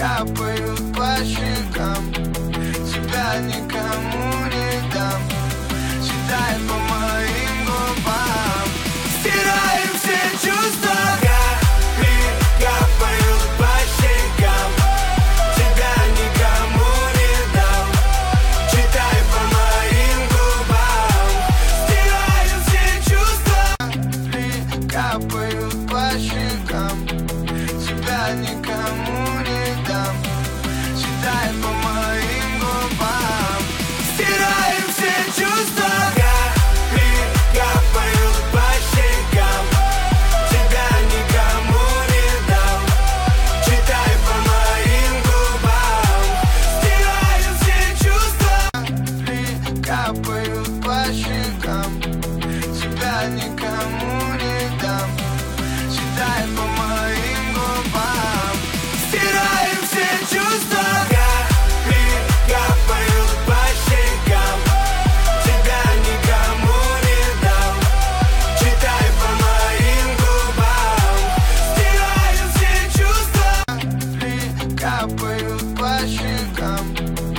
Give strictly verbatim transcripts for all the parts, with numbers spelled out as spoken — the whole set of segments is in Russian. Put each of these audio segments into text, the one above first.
капают по щекам, тебя никому не дам. Читай по моим губам, стираем все чувства. Капли капают по щекам, тебя никому не дам. Читай по моим губам, стираем все чувства. Капли капают по щекам, тебя никому не дам. Читай по моим губам, стираем все чувства. Капли капают по щекам, тебя никому не дам. Читай по моим губам, стираем все чувства. Капли капают по щекам, тебя никому не дам. Читай по моим губам, стираем все чувства. Капли капают по щекам, тебя никому не дам. Читай по моим губам, стираем все чувства. Капли капают по щекам,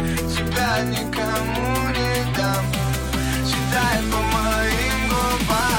тебя никому не дам. Читай по моим губам.